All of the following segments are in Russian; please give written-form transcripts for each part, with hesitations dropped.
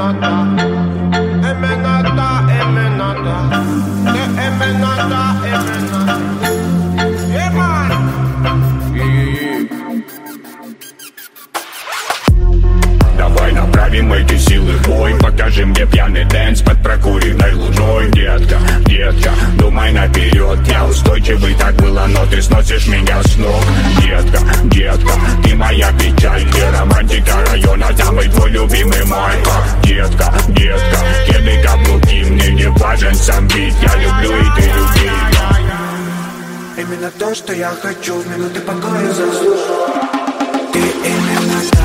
Давай направим эти силы в бой. Покажи мне пьяный дэнс под прокуренной луной. Детка, детка, думай наперед. Я устойчивый, так было, но ты сносишь меня с ног. Детка, детка, ты моя печаль. Ты романтика района, самый твой любимый майка. Детка, детка, кеды каблуки. Мне не важен сам бит, я люблю и ты люби. Именно то, что я хочу, в минуты покоя заслужу. Ты именно та.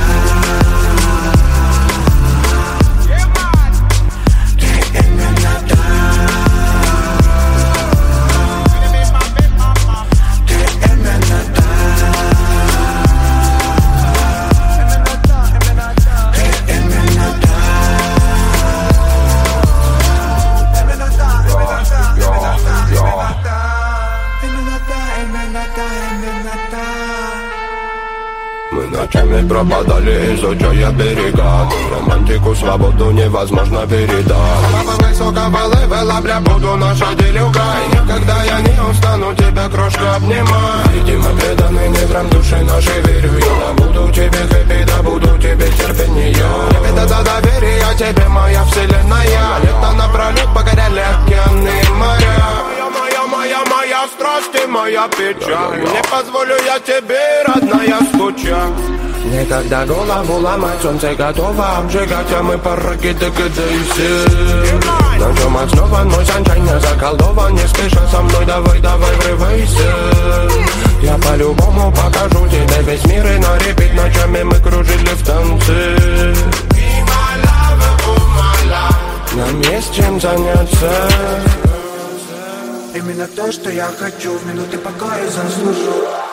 Мы ночами пропадали, изучая берега. Романтику, свободу невозможно передать. Папа высокого левела, бля, буду наша делюга. И никогда я не устану тебя, крошка, обнимать. Видимо, преданный неграм души нашей верю. Я добуду тебе хэппи, добуду тебе терпение. Это за доверие тебе, моя вселенная. Лето напролет покоряли океаны и моря. Моя страсть и моя печаль. Не позволю я тебе, родная, скучать. Никогда голову ломать, солнце готово обжигать, а мы по ракете кидаемся. На чем основан мой саншайн, я заколдован, не спеша со мной, давай, давай, врывайся. Я по-любому покажу тебе весь мир, и на репит ночами мы кружили в танце. Нам есть чем заняться. Именно то, что я хочу, в минуты покоя заслужу.